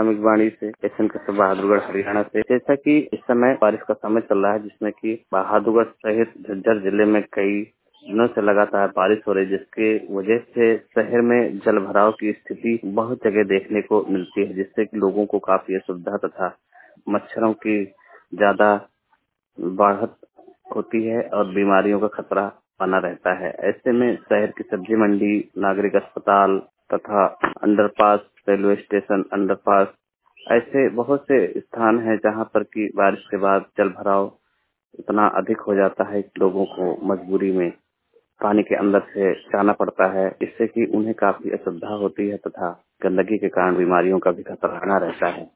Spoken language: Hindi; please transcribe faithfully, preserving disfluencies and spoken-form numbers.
प्राथमिक वाणी से एसएन कसबा बहादुरगढ़ हरियाणा से। जैसा कि इस समय बारिश का समय चल रहा है, जिसमें कि बहादुरगढ़ सहित झज्जर जिले में कई दिनों से लगातार बारिश हो रही है, जिसके वजह से शहर में जल भराव की स्थिति बहुत जगह देखने को मिलती है, जिससे कि लोगों को काफी असुविधा तथा मच्छरों की ज्यादा बढ़त होती है और बीमारियों का खतरा बना रहता है। ऐसे में शहर की सब्जी मंडी, नागरिक अस्पताल तथा अंडरपास, रेलवे स्टेशन, अंडरपास, ऐसे बहुत से स्थान हैं जहां पर कि बारिश के बाद जल भराव इतना अधिक हो जाता है कि लोगों को मजबूरी में पानी के अंदर से जाना पड़ता है, इससे कि उन्हें काफी असुविधा होती है तथा गंदगी के कारण बीमारियों का भी खतरा बना रहता है।